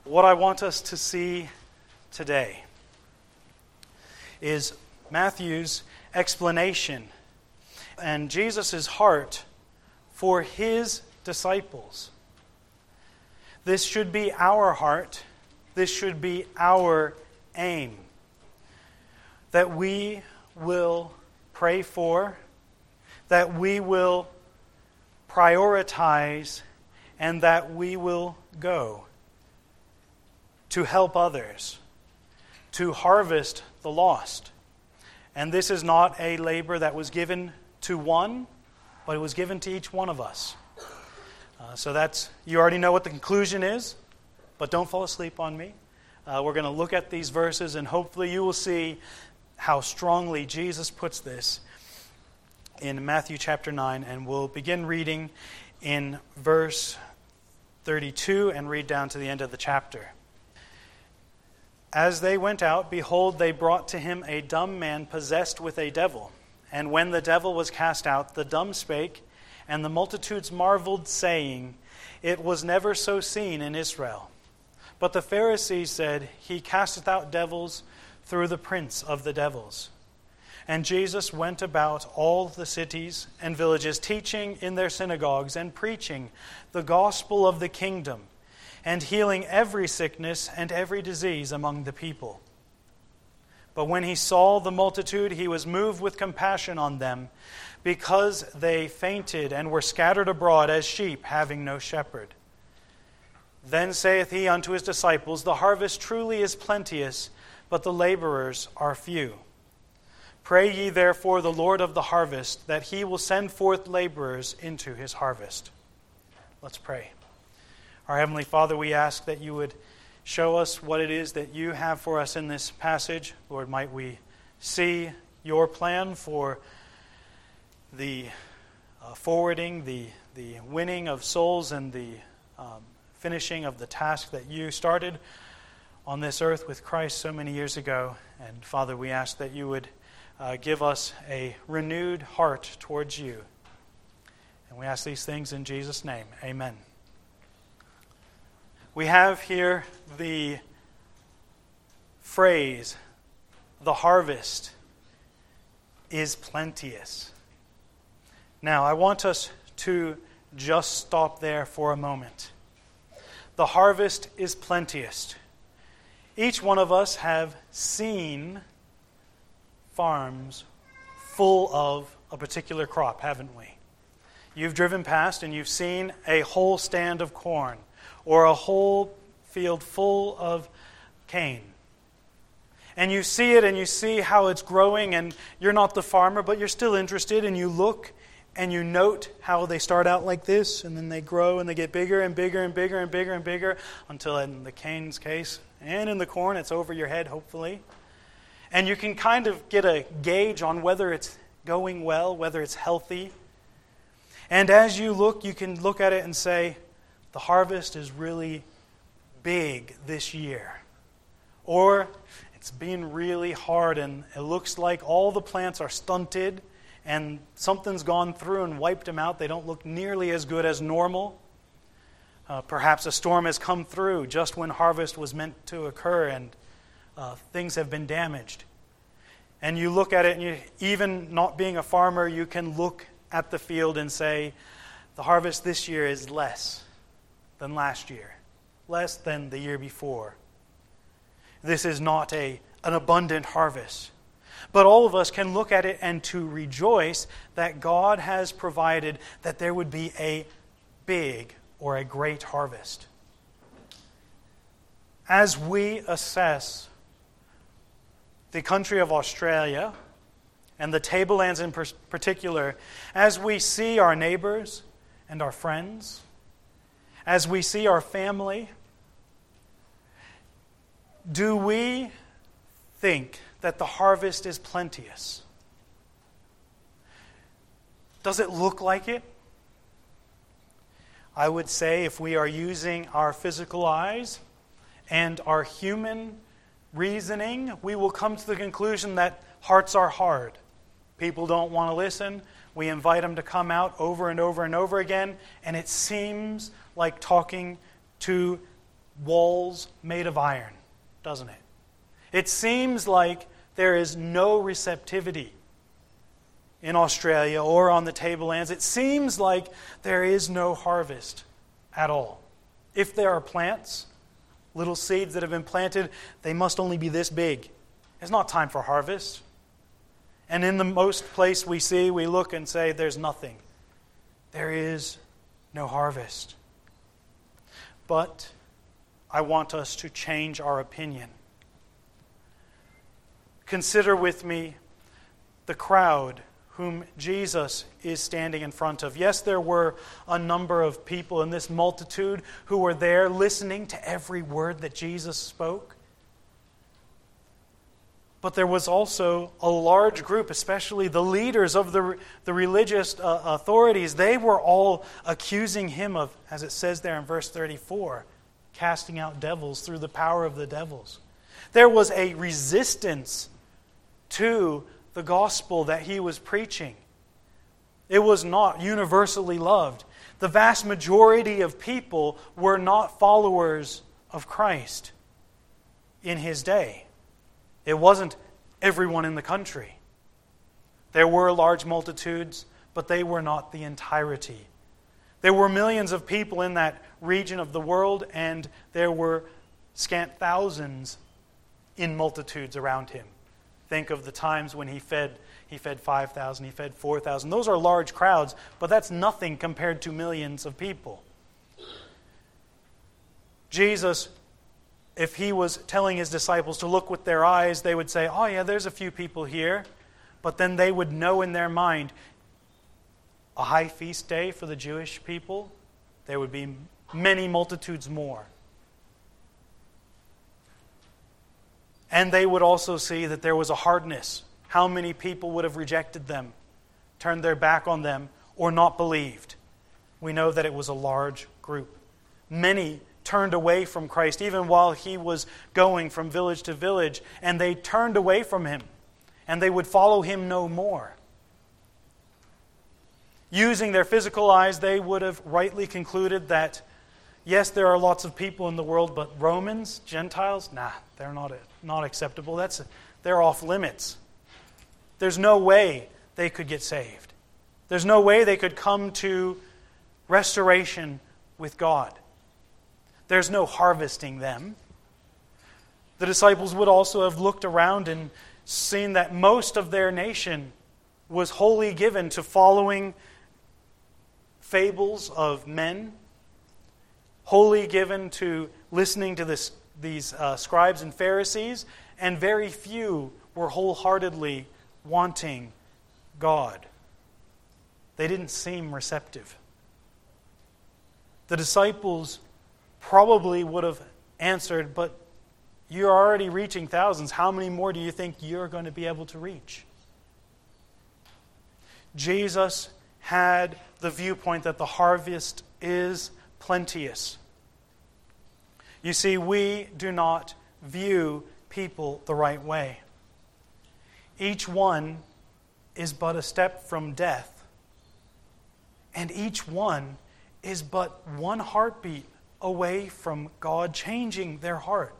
What I want us to see today is Matthew's explanation and Jesus' heart for his disciples. This should be our heart. This should be our aim. That we will pray for, that we will prioritize, and that we will go to help others, to harvest the lost. And this is not a labor that was given to one, but it was given to each one of us. So that's, you already know what the conclusion is, but don't fall asleep on me. We're going to look at these verses, and hopefully you will see how strongly Jesus puts this in Matthew chapter 9, and we'll begin reading in verse 32 and read down to the end of the chapter. As they went out, behold, they brought to him a dumb man possessed with a devil. And when the devil was cast out, the dumb spake, and the multitudes marveled, saying, It was never so seen in Israel. But the Pharisees said, He casteth out devils through the prince of the devils. And Jesus went about all the cities and villages, teaching in their synagogues and preaching the gospel of the kingdom, and healing every sickness and every disease among the people. But when he saw the multitude, he was moved with compassion on them, because they fainted and were scattered abroad as sheep having no shepherd. Then saith he unto his disciples, The harvest truly is plenteous, but the laborers are few. Pray ye therefore the Lord of the harvest, that he will send forth laborers into his harvest. Let's pray. Our Heavenly Father, we ask that you would show us what it is that you have for us in this passage. Lord, might we see your plan for the forwarding, the winning of souls, and the finishing of the task that you started on this earth with Christ so many years ago. And Father, we ask that you would give us a renewed heart towards you. And we ask these things in Jesus' name. Amen. We have here the phrase, the harvest is plenteous. Now, I want us to just stop there for a moment. The harvest is plenteous. Each one of us have seen farms full of a particular crop, haven't we? You've driven past and you've seen a whole stand of corn, or a whole field full of cane. And you see it and you see how it's growing, and you're not the farmer, but you're still interested, and you look and you note how they start out like this, and then they grow and they get bigger and bigger and bigger and bigger and bigger, until in the cane's case, and in the corn, it's over your head, hopefully. And you can kind of get a gauge on whether it's going well, whether it's healthy. And as you look, you can look at it and say, the harvest is really big this year. Or it's been really hard and it looks like all the plants are stunted and something's gone through and wiped them out. They don't look nearly as good as normal. Perhaps a storm has come through just when harvest was meant to occur, and things have been damaged. And you look at it, and even not being a farmer, you can look at the field and say, the harvest this year is less than last year, less than the year before. This is not an abundant harvest. But all of us can look at it and to rejoice that God has provided that there would be a big or a great harvest. As we assess the country of Australia and the tablelands in particular, as we see our neighbors and our friends, as we see our family, do we think that the harvest is plenteous? Does it look like it? I would say if we are using our physical eyes and our human reasoning, we will come to the conclusion that hearts are hard. People don't want to listen. We invite them to come out over and over and over again, and it seems like talking to walls made of iron, doesn't it? It seems like there is no receptivity in Australia or on the tablelands. It seems like there is no harvest at all. If there are plants, little seeds that have been planted, they must only be this big. It's not time for harvest. And in the most place we see, we look and say, there's nothing. There is no harvest. But I want us to change our opinion. Consider with me the crowd whom Jesus is standing in front of. Yes, there were a number of people in this multitude who were there listening to every word that Jesus spoke. But there was also a large group, especially the leaders of the religious authorities. They were all accusing him of, as it says there in verse 34, casting out devils through the power of the devils. There was a resistance to the gospel that he was preaching. It was not universally loved. The vast majority of people were not followers of Christ in his day. It wasn't everyone in the country. There were large multitudes, but they were not the entirety. There were millions of people in that region of the world, and there were scant thousands in multitudes around him. Think of the times when he fed 5,000, he fed 4,000. Those are large crowds, but that's nothing compared to millions of people. Jesus, if he was telling his disciples to look with their eyes, they would say, oh yeah, there's a few people here. But then they would know in their mind, a high feast day for the Jewish people, there would be many multitudes more. And they would also see that there was a hardness. How many people would have rejected them, turned their back on them, or not believed? We know that it was a large group. Many turned away from Christ, even while he was going from village to village, and they turned away from him, and they would follow him no more. Using their physical eyes, they would have rightly concluded that, yes, there are lots of people in the world, but Romans, Gentiles, they're not acceptable. They're off limits. There's no way they could get saved. There's no way they could come to restoration with God. There's no harvesting them. The disciples would also have looked around and seen that most of their nation was wholly given to following fables of men, wholly given to listening to these scribes and Pharisees, and very few were wholeheartedly wanting God. They didn't seem receptive. The disciples probably would have answered, but you're already reaching thousands. How many more do you think you're going to be able to reach? Jesus had the viewpoint that the harvest is plenteous. You see, we do not view people the right way. Each one is but a step from death, and each one is but one heartbeat away from God changing their heart.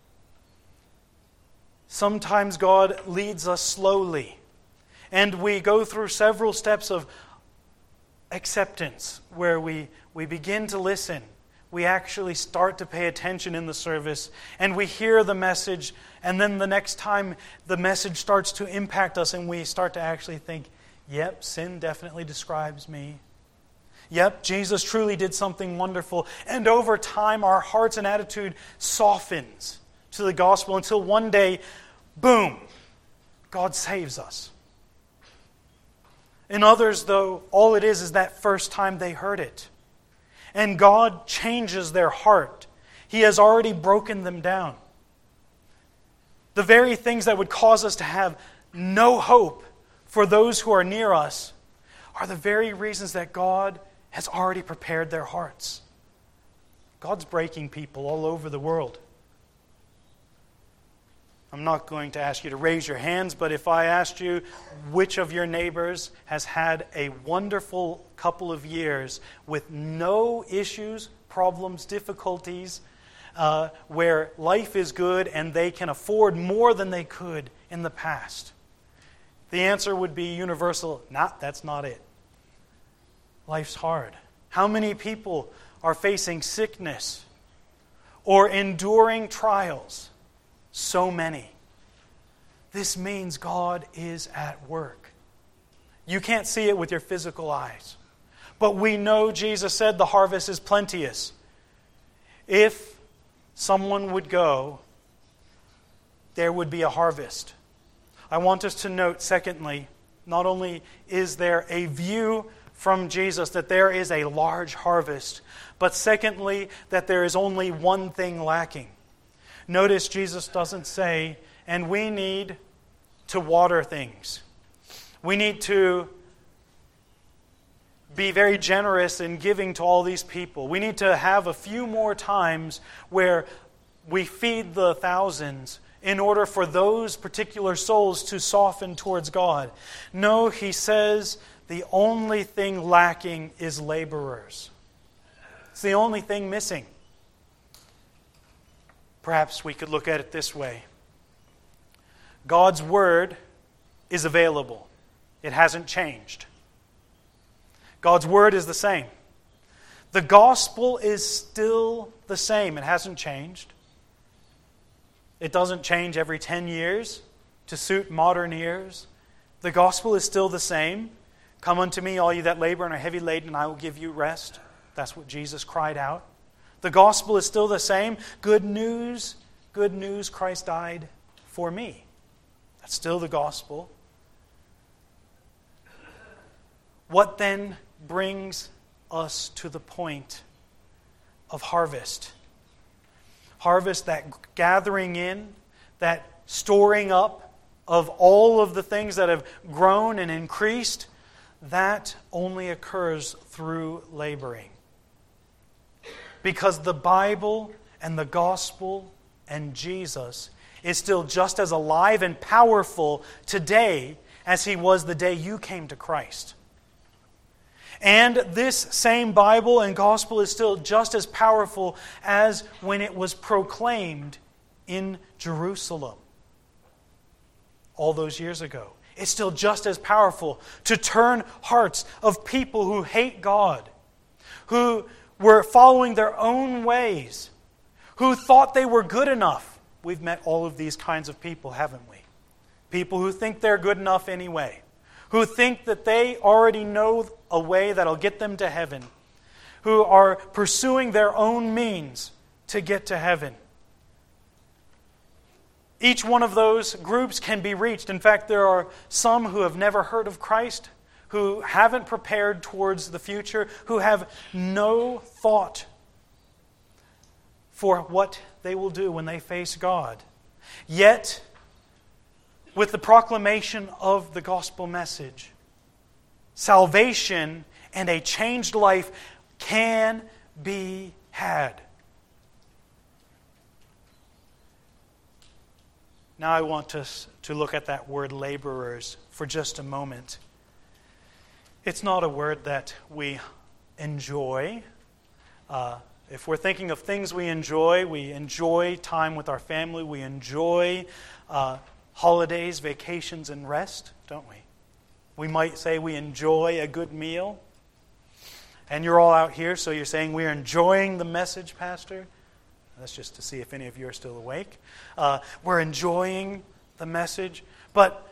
Sometimes God leads us slowly, and we go through several steps of acceptance where we begin to listen. We actually start to pay attention in the service, and we hear the message, and then the next time the message starts to impact us and we start to actually think, yep, sin definitely describes me. Yep, Jesus truly did something wonderful. And over time, our hearts and attitude softens to the gospel until one day, boom, God saves us. In others, though, all it is that first time they heard it. And God changes their heart. He has already broken them down. The very things that would cause us to have no hope for those who are near us are the very reasons that God has already prepared their hearts. God's breaking people all over the world. I'm not going to ask you to raise your hands, but if I asked you which of your neighbors has had a wonderful couple of years with no issues, problems, difficulties, where life is good and they can afford more than they could in the past? The answer would be universal. That's not it. Life's hard. How many people are facing sickness or enduring trials? So many. This means God is at work. You can't see it with your physical eyes. But we know Jesus said the harvest is plenteous. If someone would go, there would be a harvest. I want us to note, secondly, not only is there a view from Jesus that there is a large harvest, but secondly, that there is only one thing lacking. Notice Jesus doesn't say, and we need to water things. We need to be very generous in giving to all these people. We need to have a few more times where we feed the thousands in order for those particular souls to soften towards God. No, he says the only thing lacking is laborers. It's the only thing missing. Perhaps we could look at it this way. God's word is available. It hasn't changed. God's word is the same. The gospel is still the same. It hasn't changed. It doesn't change every 10 years to suit modern ears. The gospel is still the same. Come unto me, all you that labor and are heavy laden, and I will give you rest. That's what Jesus cried out. The gospel is still the same. Good news, Christ died for me. That's still the gospel. What then brings us to the point of harvest? Harvest, that gathering in, that storing up of all of the things that have grown and increased, that only occurs through laboring. Because the Bible and the gospel and Jesus is still just as alive and powerful today as he was the day you came to Christ. And this same Bible and gospel is still just as powerful as when it was proclaimed in Jerusalem all those years ago. It's still just as powerful to turn hearts of people who hate God, who were following their own ways, who thought they were good enough. We've met all of these kinds of people, haven't we? People who think they're good enough anyway, who think that they already know a way that'll get them to heaven, who are pursuing their own means to get to heaven. Each one of those groups can be reached. In fact, there are some who have never heard of Christ, who haven't prepared towards the future, who have no thought for what they will do when they face God. Yet, with the proclamation of the gospel message, salvation and a changed life can be had. Now I want us to look at that word laborers for just a moment. It's not a word that we enjoy. If we're thinking of things we enjoy time with our family, we enjoy holidays, vacations, and rest, don't we? We might say we enjoy a good meal. And you're all out here, so you're saying we're enjoying the message, Pastor? That's just to see if any of you are still awake. We're enjoying the message. But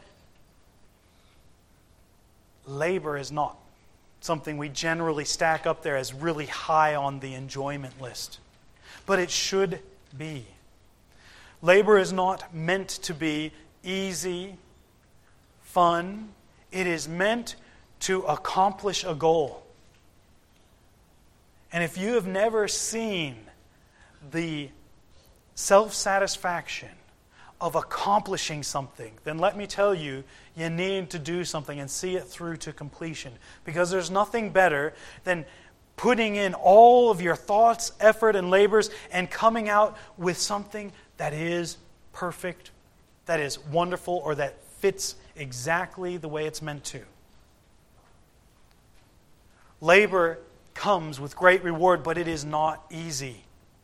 labor is not something we generally stack up there as really high on the enjoyment list. But it should be. Labor is not meant to be easy, fun. It is meant to accomplish a goal. And if you have never seen the self-satisfaction of accomplishing something, then let me tell you, you need to do something and see it through to completion. Because there's nothing better than putting in all of your thoughts, effort, and labors and coming out with something that is perfect, that is wonderful, or that fits exactly the way it's meant to. Labor comes with great reward, but it is not easy.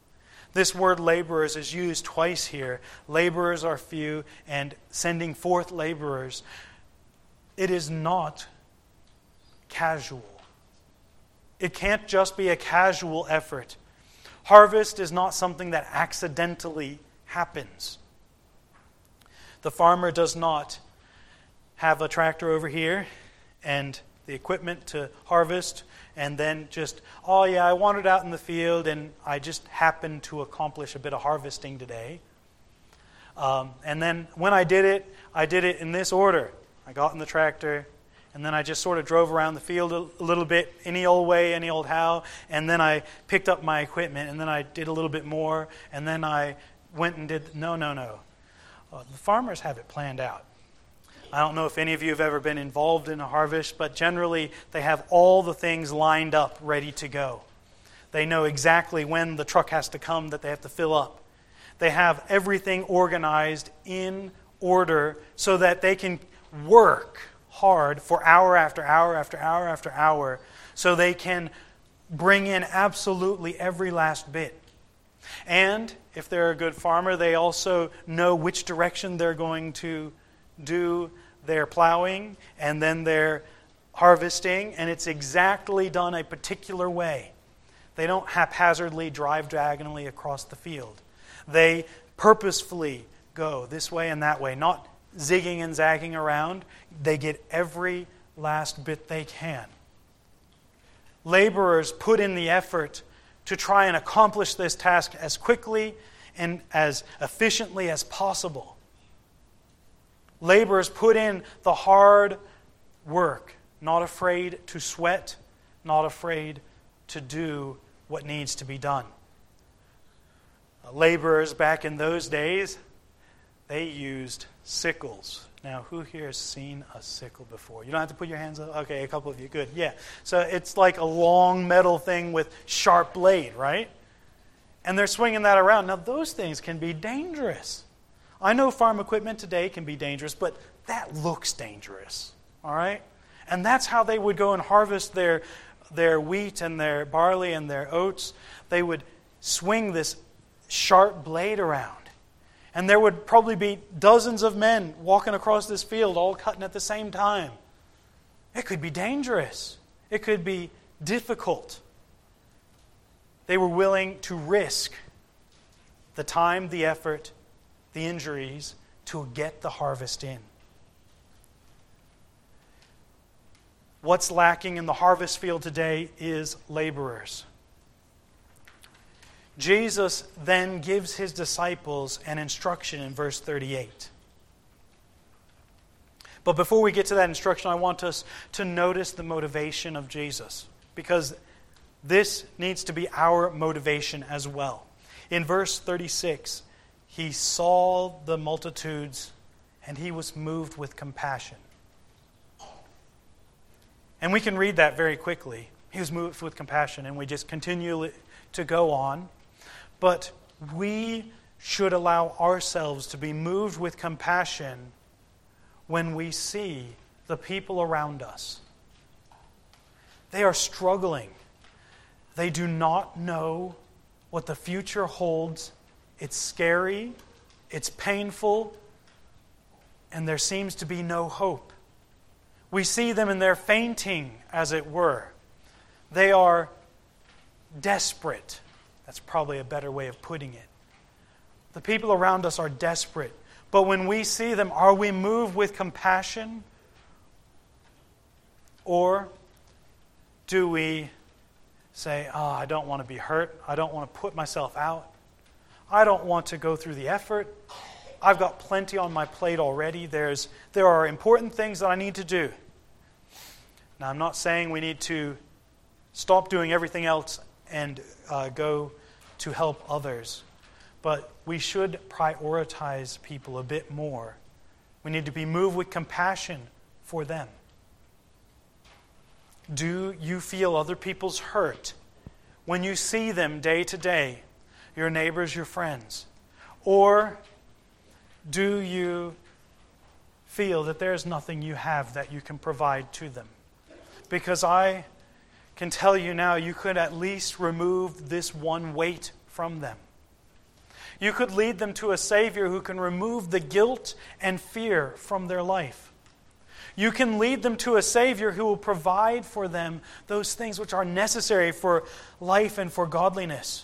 This word laborers is used twice here. Laborers are few, and sending forth laborers. It is not casual. It can't just be a casual effort. Harvest is not something that accidentally happens. The farmer does not have a tractor over here and the equipment to harvest, and then just, oh yeah, I wandered out in the field and I just happened to accomplish a bit of harvesting today. And then when I did it in this order. I got in the tractor, and then I just sort of drove around the field a little bit, any old way, any old how, and then I picked up my equipment, and then I did a little bit more, and then I went and did, no. The farmers have it planned out. I don't know if any of you have ever been involved in a harvest, but generally they have all the things lined up, ready to go. They know exactly when the truck has to come that they have to fill up. They have everything organized in order so that they can work hard for hour after hour after hour after hour so they can bring in absolutely every last bit. And if they're a good farmer, they also know which direction they're going to do their plowing and then their harvesting, and it's exactly done a particular way. They don't haphazardly drive diagonally across the field. They purposefully go this way and that way, not zigging and zagging around. They get every last bit they can. Laborers put in the effort to try and accomplish this task as quickly and as efficiently as possible. Laborers put in the hard work, not afraid to sweat, not afraid to do what needs to be done. Laborers back in those days, they used sickles. Now, who here has seen a sickle before? You don't have to put your hands up? Okay, a couple of you. Good, yeah. So it's like a long metal thing with sharp blade, right? And they're swinging that around. Now, those things can be dangerous. I know farm equipment today can be dangerous, but that looks dangerous, all right? And that's how they would go and harvest their wheat and their barley and their oats. They would swing this sharp blade around. And there would probably be dozens of men walking across this field, all cutting at the same time. It could be dangerous. It could be difficult. They were willing to risk the time, the effort, the injuries to get the harvest in. What's lacking in the harvest field today is laborers. Jesus then gives his disciples an instruction in verse 38. But before we get to that instruction, I want us to notice the motivation of Jesus, because this needs to be our motivation as well. In verse 36, he saw the multitudes and he was moved with compassion. And we can read that very quickly. He was moved with compassion, and we just continue to go on. But we should allow ourselves to be moved with compassion when we see the people around us. They are struggling. They do not know what the future holds. It's scary, it's painful, and there seems to be no hope. We see them and they're fainting, as it were. They are desperate. That's probably a better way of putting it. The people around us are desperate. But when we see them, are we moved with compassion? Or do we say, I don't want to be hurt. I don't want to put myself out. I don't want to go through the effort. I've got plenty on my plate already. There are important things that I need to do. Now, I'm not saying we need to stop doing everything else and go to help others. But we should prioritize people a bit more. We need to be moved with compassion for them. Do you feel other people's hurt when you see them day to day, your neighbors, your friends? Or do you feel that there's nothing you have that you can provide to them? Because I can tell you now, you could at least remove this one weight from them. You could lead them to a Savior who can remove the guilt and fear from their life. You can lead them to a Savior who will provide for them those things which are necessary for life and for godliness.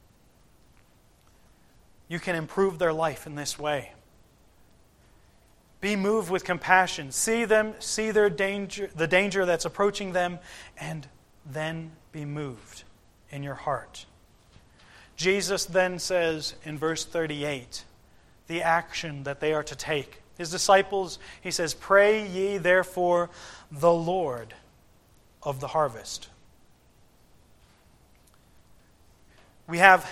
You can improve their life in this way. Be moved with compassion. See their danger, the danger that's approaching them, and then be moved in your heart. Jesus then says in verse 38, the action that they are to take. His disciples, he says, "Pray ye therefore the Lord of the harvest." We have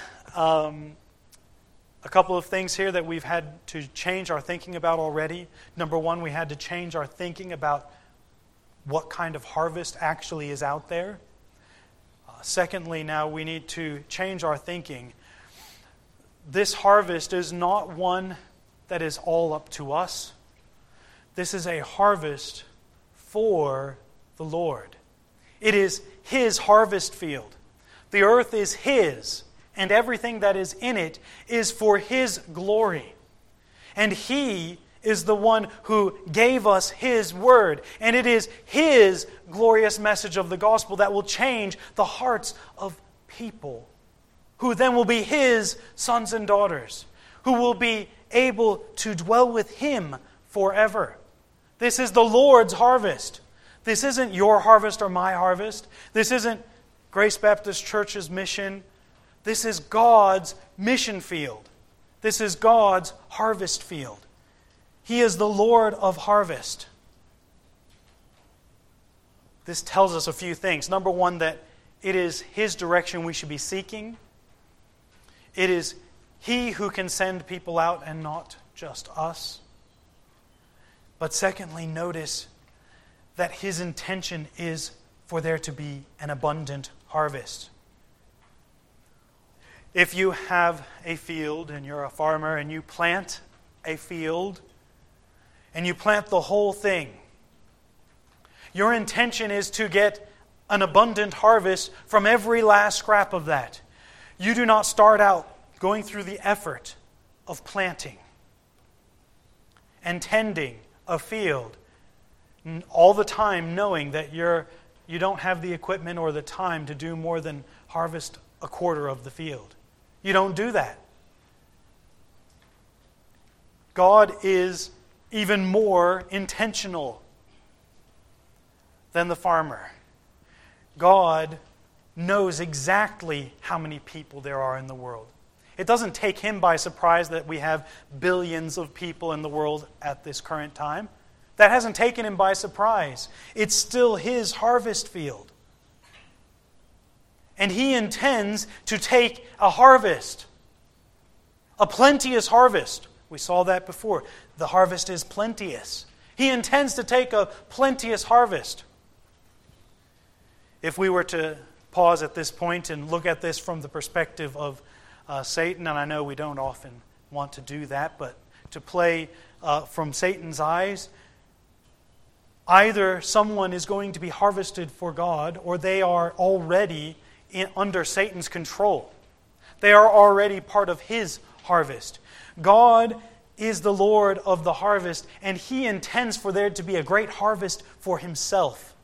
a couple of things here that we've had to change our thinking about already. Number one, we had to change our thinking about what kind of harvest actually is out there. Secondly, now we need to change our thinking. This harvest is not one that is all up to us. This is a harvest for the Lord. It is His harvest field. The earth is His, and everything that is in it is for His glory. And He is the one who gave us His word. And it is His glorious message of the gospel that will change the hearts of people, who then will be His sons and daughters, who will be able to dwell with Him forever. This is the Lord's harvest. This isn't your harvest or my harvest. This isn't Grace Baptist Church's mission. This is God's mission field. This is God's harvest field. He is the Lord of harvest. This tells us a few things. Number one, that it is His direction we should be seeking. It is He who can send people out and not just us. But secondly, notice that His intention is for there to be an abundant harvest. If you have a field and you're a farmer and you plant a field and you plant the whole thing, your intention is to get an abundant harvest from every last scrap of that. You do not start out going through the effort of planting and tending a field all the time knowing that you don't have the equipment or the time to do more than harvest a quarter of the field. You don't do that. God is even more intentional than the farmer. God knows exactly how many people there are in the world. It doesn't take Him by surprise that we have billions of people in the world at this current time. That hasn't taken Him by surprise. It's still His harvest field. And He intends to take a harvest, a plenteous harvest. We saw that before. The harvest is plenteous. He intends to take a plenteous harvest. If we were to pause at this point and look at this from the perspective of Satan, and I know we don't often want to do that, but to play from Satan's eyes, either someone is going to be harvested for God, or they are already under Satan's control. They are already part of his harvest. God is the Lord of the harvest, and He intends for there to be a great harvest for Himself.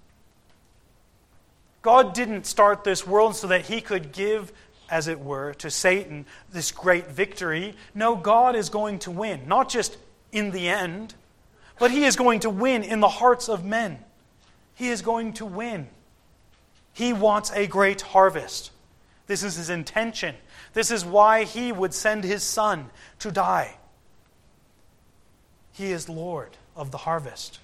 God didn't start this world so that He could give, as it were, to Satan this great victory. No, God is going to win, not just in the end, but He is going to win in the hearts of men. He is going to win. He wants a great harvest. This is His intention. This is why He would send His Son to die. He is Lord of the harvest.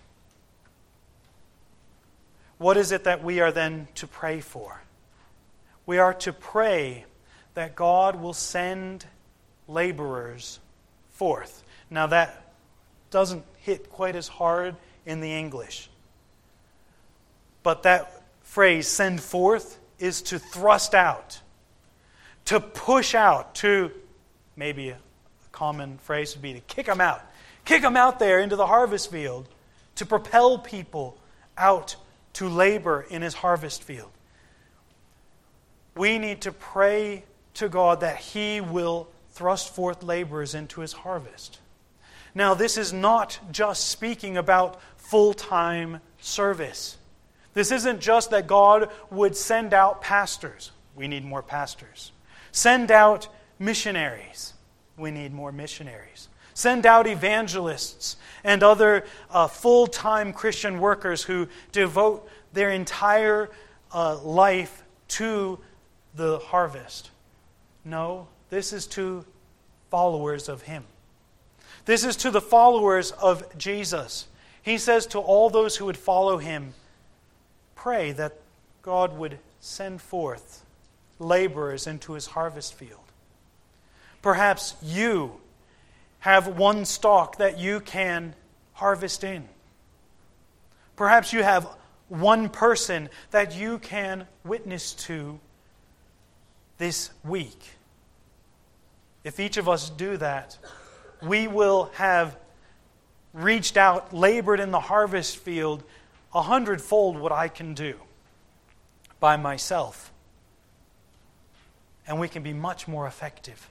What is it that we are then to pray for? We are to pray that God will send laborers forth. Now that doesn't hit quite as hard in the English. But that phrase, send forth, is to thrust out, to push out, to, maybe a common phrase would be to kick them out. Kick them out there into the harvest field, to propel people out to labor in His harvest field. We need to pray to God that He will thrust forth laborers into his harvest. Now, this is not just speaking about full-time service. This isn't just that God would send out pastors. We need more pastors. Send out missionaries. We need more missionaries. Send out evangelists and other full-time Christian workers who devote their entire life to the harvest. No, this is to followers of Him. This is to the followers of Jesus. He says to all those who would follow Him, pray that God would send forth laborers into His harvest field. Perhaps you have one stalk that you can harvest in. Perhaps you have one person that you can witness to this week. If each of us do that, we will have reached out, labored in the harvest field 100-fold what I can do by myself. And we can be much more effective.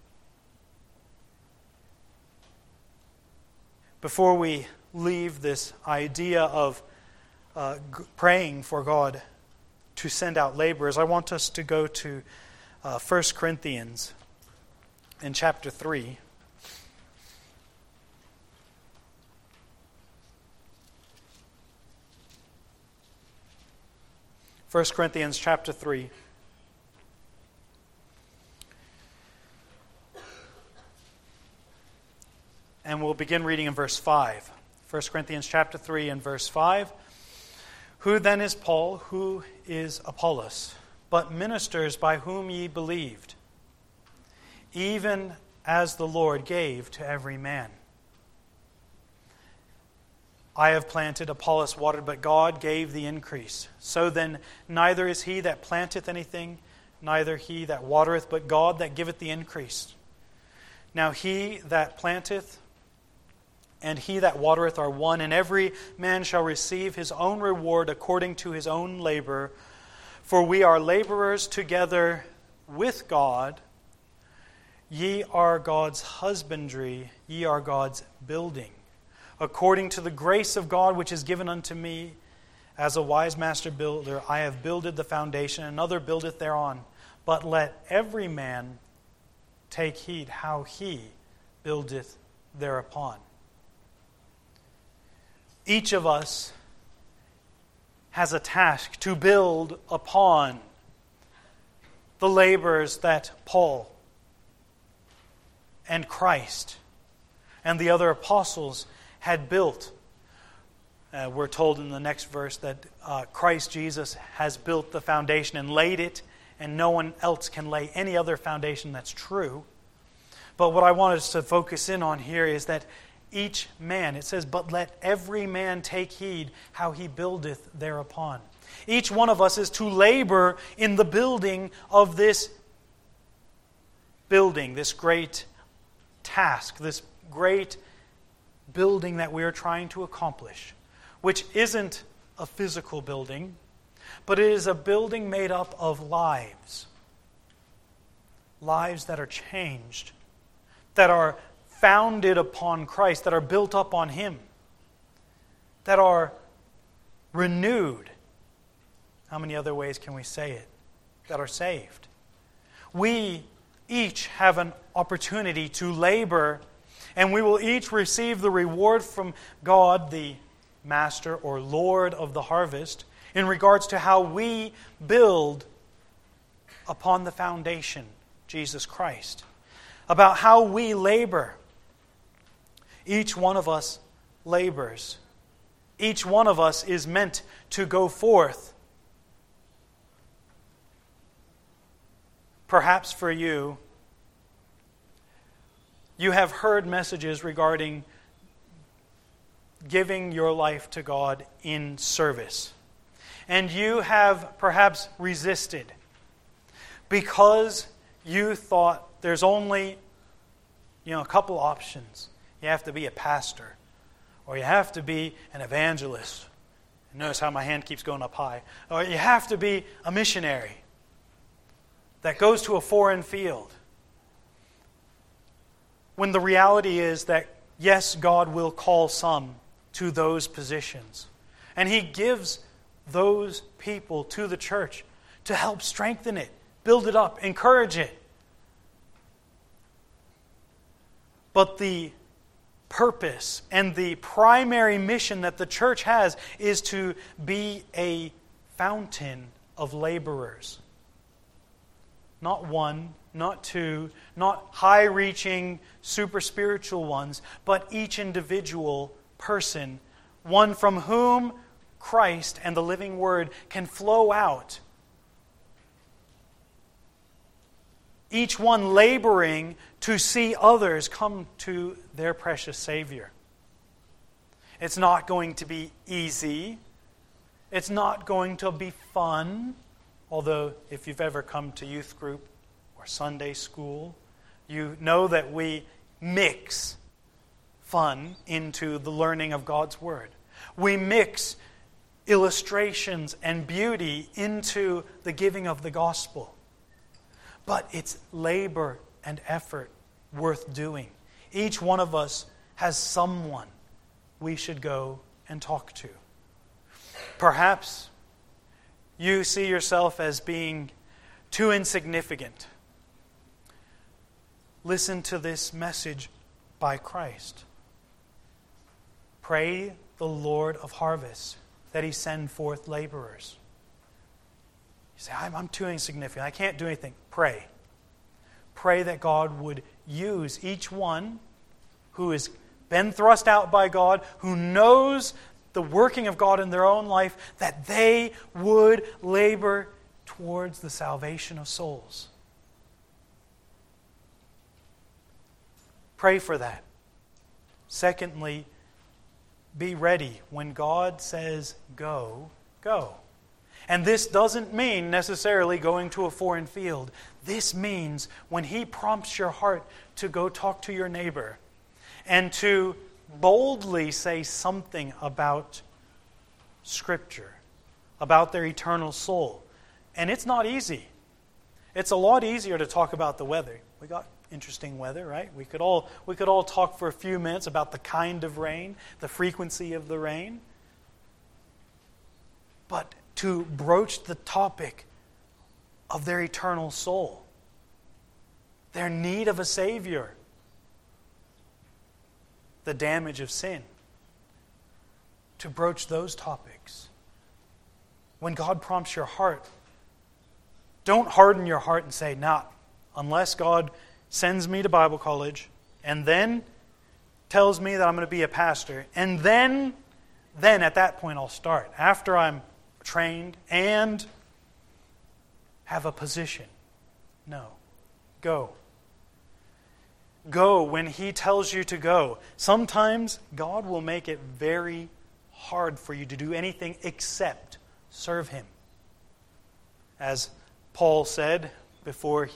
Before we leave this idea of praying for God to send out laborers, I want us to go to 1 Corinthians in chapter 3. 1 Corinthians chapter 3. And we'll begin reading in verse 5. 1 Corinthians chapter 3 and verse 5. Who then is Paul? Who is Apollos? But ministers by whom ye believed, even as the Lord gave to every man. I have planted, Apollos watered, but God gave the increase. So then, neither is he that planteth anything, neither he that watereth, but God that giveth the increase. Now he that planteth and he that watereth are one, and every man shall receive his own reward according to his own labor. For we are laborers together with God. Ye are God's husbandry, ye are God's building. According to the grace of God which is given unto me, as a wise master builder, I have builded the foundation, another buildeth thereon. But let every man take heed how he buildeth thereupon. Each of us has a task to build upon the labors that Paul and Christ and the other apostles had built. We're told in the next verse that Christ Jesus has built the foundation and laid it, and no one else can lay any other foundation that's true. But what I want us to focus in on here is that each man, it says, but let every man take heed how he buildeth thereupon. Each one of us is to labor in the building of this building, this great task, this great building that we are trying to accomplish, which isn't a physical building, but it is a building made up of lives. Lives that are changed, that are founded upon Christ, that are built up on Him, that are renewed. How many other ways can we say it? That are saved. We each have an opportunity to labor, and we will each receive the reward from God, the Master or Lord of the harvest, in regards to how we build upon the foundation, Jesus Christ. About how we labor. Each one of us labors. Each one of us is meant to go forth. Perhaps for you, you have heard messages regarding giving your life to God in service. And you have perhaps resisted because you thought there's only, a couple options. You have to be a pastor, or you have to be an evangelist. Notice how my hand keeps going up high. Or you have to be a missionary that goes to a foreign field. when the reality is that, yes, God will call some to those positions. And He gives those people to the church to help strengthen it, build it up, encourage it. But the purpose and the primary mission that the church has is to be a fountain of laborers. Not one, not two, not high-reaching, super spiritual ones, but each individual person, one from whom Christ and the living Word can flow out. Each one laboring to see others come to their precious Savior. It's not going to be easy. It's not going to be fun. Although, if you've ever come to youth group or Sunday school, you know that we mix fun into the learning of God's Word. We mix illustrations and beauty into the giving of the gospel. But it's labor and effort worth doing. Each one of us has someone we should go and talk to. Perhaps you see yourself as being too insignificant. Listen to this message by Christ. Pray the Lord of harvest that He send forth laborers. You say, I'm too insignificant. I can't do anything. Pray. Pray that God would use each one who has been thrust out by God, who knows the working of God in their own life, that they would labor towards the salvation of souls. Pray for that. Secondly, be ready. When God says go, go. And this doesn't mean necessarily going to a foreign field. This means when He prompts your heart to go talk to your neighbor and to boldly say something about Scripture, about their eternal soul. And it's not easy. It's a lot easier to talk about the weather. We got interesting weather, right? We could all talk for a few minutes about the kind of rain, the frequency of the rain. But to broach the topic of their eternal soul, their need of a Savior, the damage of sin, to broach those topics. When God prompts your heart, don't harden your heart and say, nah, unless God sends me to Bible college and then tells me that I'm going to be a pastor, and then at that point I'll start. After I'm trained and have a position. No. Go. Go when He tells you to go. Sometimes God will make it very hard for you to do anything except serve Him. As Paul said before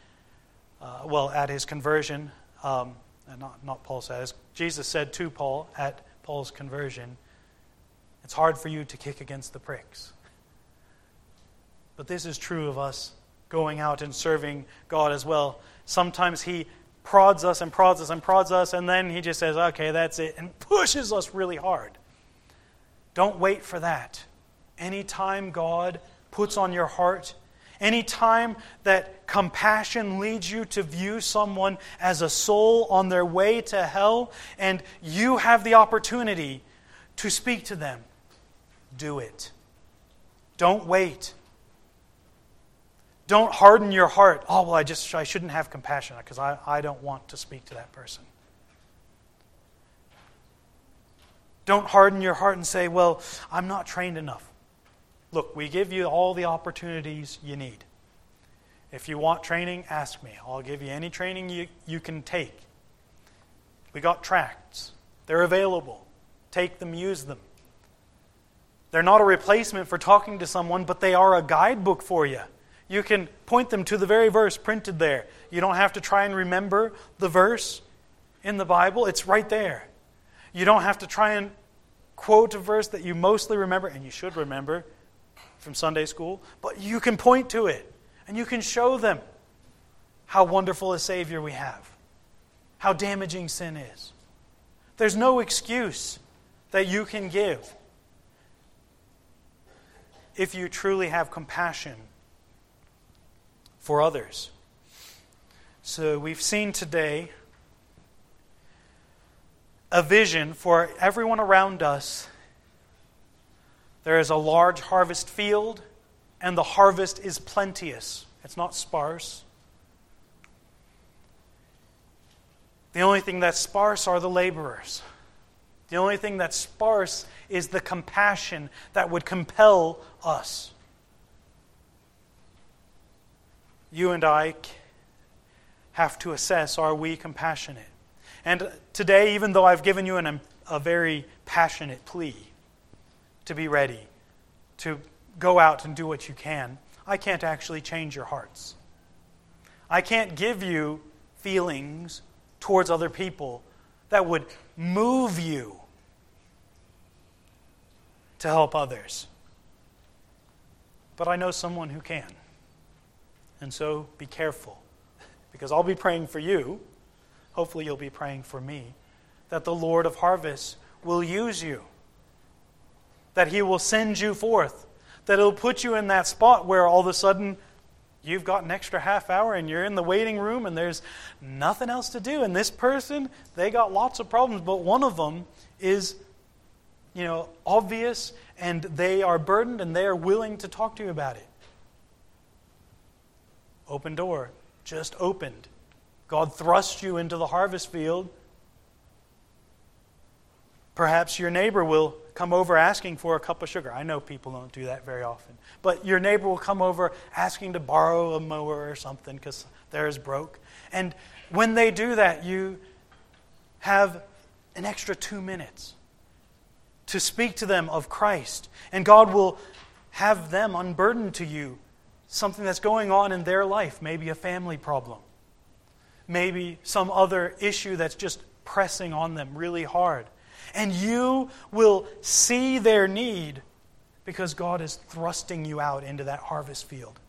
at his conversion, not Paul says, Jesus said to Paul at Paul's conversion, it's hard for you to kick against the pricks. But this is true of us going out and serving God as well. Sometimes He prods us and prods us and prods us, and then He just says, okay, that's it, and pushes us really hard. Don't wait for that. Anytime God puts on your heart, anytime that compassion leads you to view someone as a soul on their way to hell, and you have the opportunity to speak to them, do it. Don't wait. Don't harden your heart. Oh, well, I shouldn't have compassion because I don't want to speak to that person. Don't harden your heart and say, well, I'm not trained enough. Look, we give you all the opportunities you need. If you want training, ask me. I'll give you any training you can take. We got tracts. They're available. Take them, use them. They're not a replacement for talking to someone, but they are a guidebook for you. You can point them to the very verse printed there. You don't have to try and remember the verse in the Bible. It's right there. You don't have to try and quote a verse that you mostly remember, and you should remember from Sunday school, but you can point to it, and you can show them how wonderful a Savior we have. how damaging sin is. There's no excuse that you can give if you truly have compassion for others. So we've seen today a vision for everyone around us. There is a large harvest field, and the harvest is plenteous. It's not sparse. The only thing that's sparse are the laborers. The only thing that's sparse is the compassion that would compel us. You and I have to assess, are we compassionate? And today, even though I've given you a very passionate plea to be ready, to go out and do what you can, I can't actually change your hearts. I can't give you feelings towards other people that would move you to help others. But I know someone who can. And so be careful, because I'll be praying for you. Hopefully you'll be praying for me, that the Lord of harvest will use you, that He will send you forth, that He'll put you in that spot where all of a sudden you've got an extra half hour and you're in the waiting room and there's nothing else to do. And this person, they got lots of problems, but one of them is, obvious, and they are burdened and they are willing to talk to you about it. Open door, just opened. God thrust you into the harvest field. Perhaps your neighbor will come over asking for a cup of sugar. I know people don't do that very often. But your neighbor will come over asking to borrow a mower or something because theirs broke. And when they do that, you have an extra 2 minutes to speak to them of Christ. And God will have them unburden to you something that's going on in their life. Maybe a family problem. Maybe some other issue that's just pressing on them really hard. And you will see their need because God is thrusting you out into that harvest field.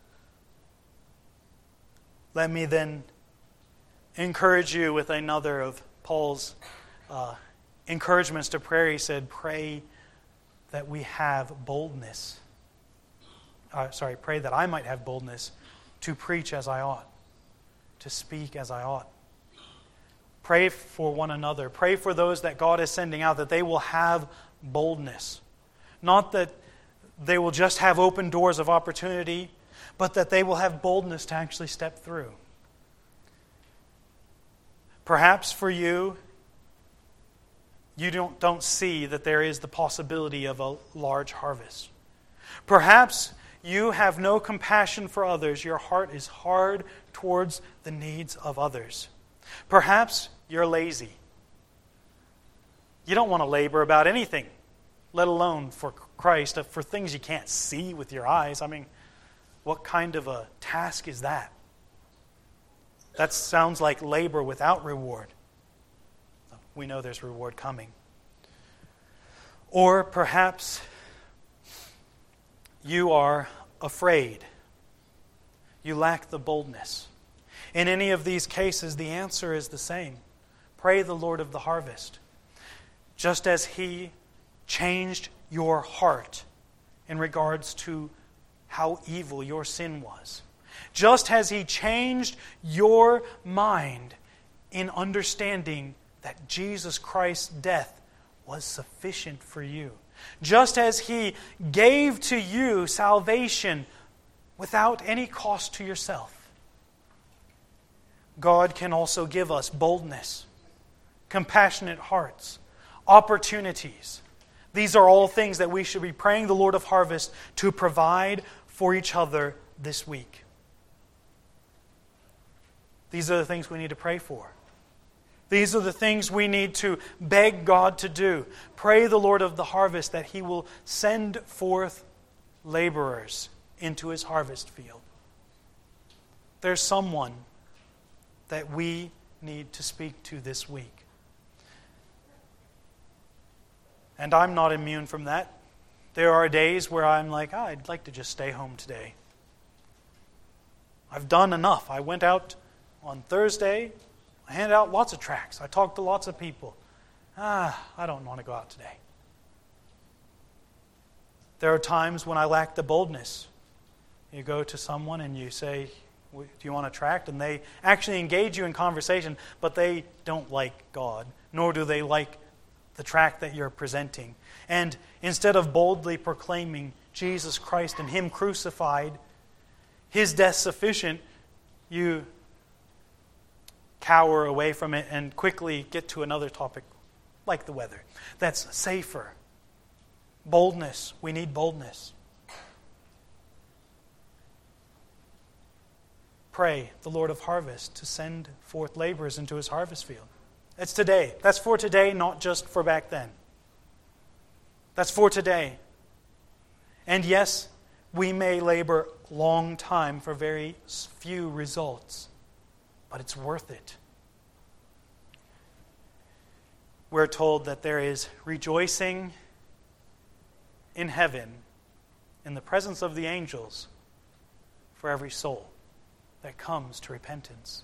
Let me then encourage you with another of Paul's encouragements to prayer. He said, pray that we have boldness. Pray that I might have boldness to preach as I ought, to speak as I ought. Pray for one another. Pray for those that God is sending out, that they will have boldness. Not that they will just have open doors of opportunity, but that they will have boldness to actually step through. Perhaps for you, you don't see that there is the possibility of a large harvest. Perhaps you have no compassion for others. Your heart is hard towards the needs of others. Perhaps you're lazy. You don't want to labor about anything, let alone for Christ, for things you can't see with your eyes. I mean, what kind of a task is that? That sounds like labor without reward. We know there's reward coming. Or perhaps you are afraid. You lack the boldness. In any of these cases, the answer is the same. Pray the Lord of the harvest. Just as He changed your heart in regards to how evil your sin was. Just as He changed your mind in understanding that Jesus Christ's death was sufficient for you. Just as He gave to you salvation without any cost to yourself. God can also give us boldness, compassionate hearts, opportunities. These are all things that we should be praying the Lord of harvest to provide for each other this week. These are the things we need to pray for. These are the things we need to beg God to do. Pray the Lord of the harvest that He will send forth laborers into His harvest field. There's someone that we need to speak to this week. And I'm not immune from that. There are days where I'm like, I'd like to just stay home today. I've done enough. I went out on Thursday. I handed out lots of tracts. I talked to lots of people. I don't want to go out today. There are times when I lack the boldness. You go to someone and you say, do you want a tract? And they actually engage you in conversation, but they don't like God, nor do they like the tract that you're presenting. And instead of boldly proclaiming Jesus Christ and Him crucified, His death sufficient, you cower away from it and quickly get to another topic, like the weather. That's safer. Boldness. We need boldness. Pray the Lord of harvest to send forth laborers into His harvest field. That's today. That's for today, not just for back then. That's for today. And yes, we may labor long time for very few results, but it's worth it. We're told that there is rejoicing in heaven in the presence of the angels for every soul that comes to repentance.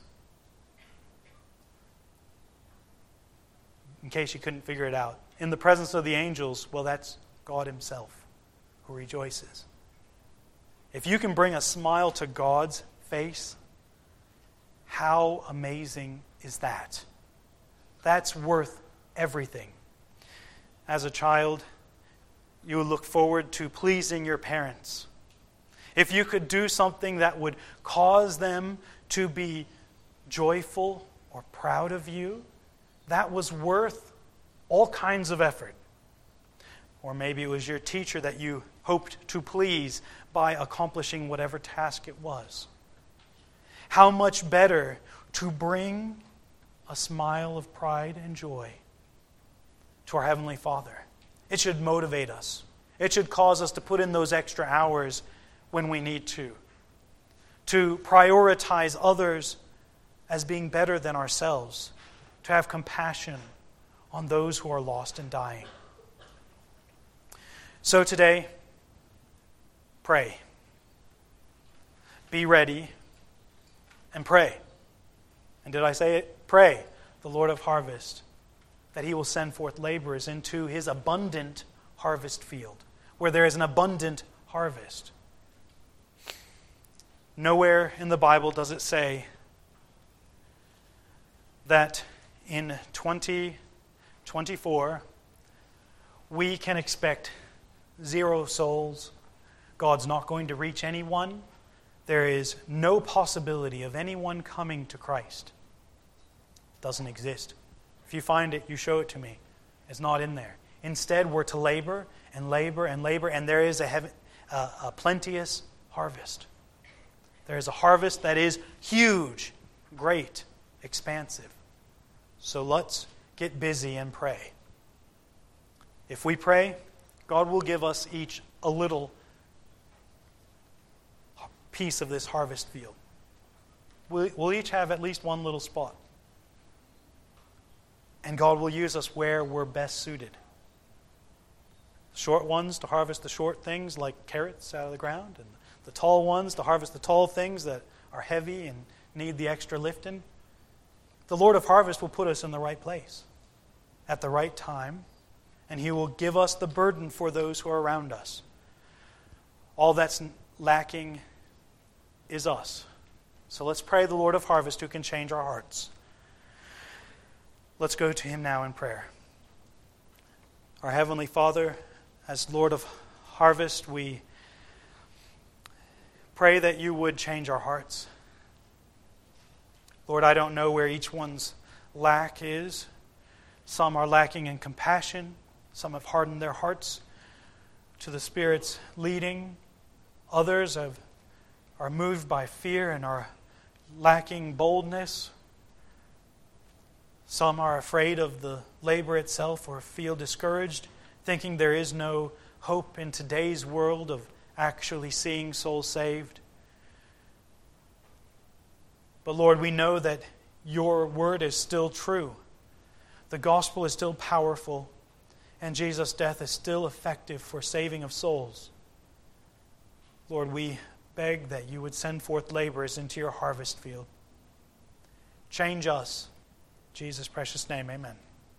In case you couldn't figure it out, in the presence of the angels, well, that's God Himself who rejoices. If you can bring a smile to God's face, how amazing is that? That's worth everything. As a child, you would look forward to pleasing your parents. If you could do something that would cause them to be joyful or proud of you, that was worth all kinds of effort. Or maybe it was your teacher that you hoped to please by accomplishing whatever task it was. How much better to bring a smile of pride and joy to our Heavenly Father. It should motivate us. It should cause us to put in those extra hours when we need to prioritize others as being better than ourselves, to have compassion on those who are lost and dying. So today, pray. Be ready and pray. And did I say it? Pray the Lord of harvest that He will send forth laborers into His abundant harvest field, where there is an abundant harvest. Nowhere in the Bible does it say that in 2024 we can expect 0 souls. God's not going to reach anyone. There is no possibility of anyone coming to Christ. It doesn't exist. If you find it, you show it to me. It's not in there. Instead, we're to labor and labor and labor, and there is a plenteous harvest. There is a harvest that is huge, great, expansive. So let's get busy and pray. If we pray, God will give us each a little piece of this harvest field. We'll each have at least one little spot. And God will use us where we're best suited. Short ones to harvest the short things like carrots out of the ground, and the tall ones to harvest the tall things that are heavy and need the extra lifting. The Lord of harvest will put us in the right place at the right time, and He will give us the burden for those who are around us. All that's lacking is us. So let's pray the Lord of harvest who can change our hearts. Let's go to Him now in prayer. Our Heavenly Father, as Lord of harvest, we pray that You would change our hearts. Lord, I don't know where each one's lack is. Some are lacking in compassion. Some have hardened their hearts to the Spirit's leading. Others are moved by fear and are lacking boldness. Some are afraid of the labor itself or feel discouraged, thinking there is no hope in today's world of actually seeing souls saved. But Lord, we know that Your word is still true. The gospel is still powerful, and Jesus' death is still effective for saving of souls. Lord, we beg that You would send forth laborers into Your harvest field. Change us Jesus' precious name, amen.